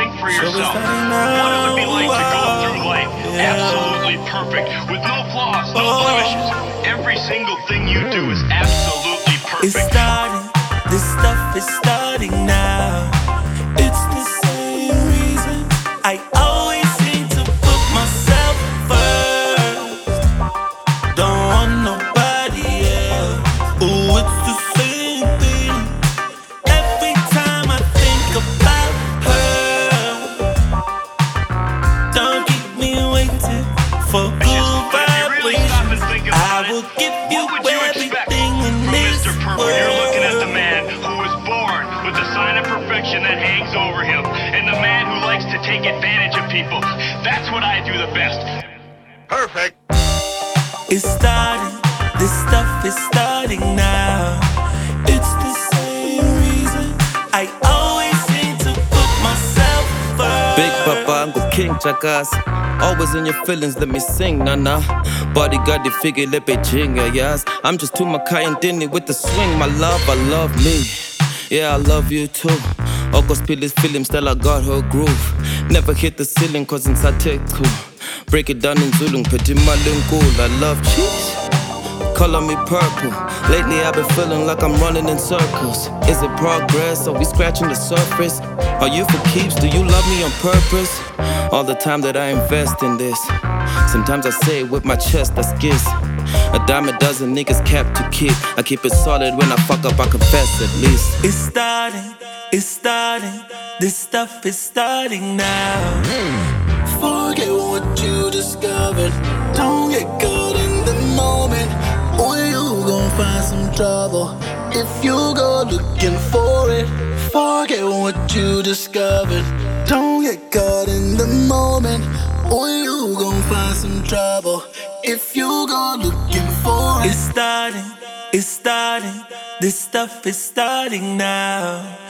think for yourself what it would be like to go through life absolutely perfect, with no flaws, no blemishes. Every single thing you do is absolutely perfect. It's starting, this stuff is starting now. It's the same reason I always seem to put myself first. Don't want nobody else. Oh, it's the same thing. Every time I think about her, don't keep me waiting for good vibrations. I will give you everything in this world. You're looking at the man who was born with the sign of perfection that hangs over him, and the man who likes to take advantage of people. That's what I do the best. Perfect. It's starting, this stuff is starting now. It's the same reason I always seem to put myself first. Big Papa, I'm the king, chakas. Always in your feelings, let me sing, nana. Bodyguard, the figure, let me jingle, yes. I'm just too Makai and Denny with the swing, my love, I love me. Yeah, I love you too. Oko spill film, still I got her groove. Never hit the ceiling, cause inside take two. Break it down in Zulu, petit malingul. I love cheese. Color me purple. Lately I've been feeling like I'm running in circles. Is it progress? Are we scratching the surface? Are you for keeps? Do you love me on purpose? All the time that I invest in this. Sometimes I say it with my chest, that's kiss. A dime a dozen niggas capped to keep. I keep it solid when I fuck up, I confess at least. It's starting, it's starting. This stuff is starting now. Forget what you discovered. Don't get caught in the moment, or you gon' find some trouble if you go looking for it. Forget what you discovered. Don't get caught in the moment, or you gon' find some trouble if you go looking for it. It's starting, it's starting. This stuff is starting now.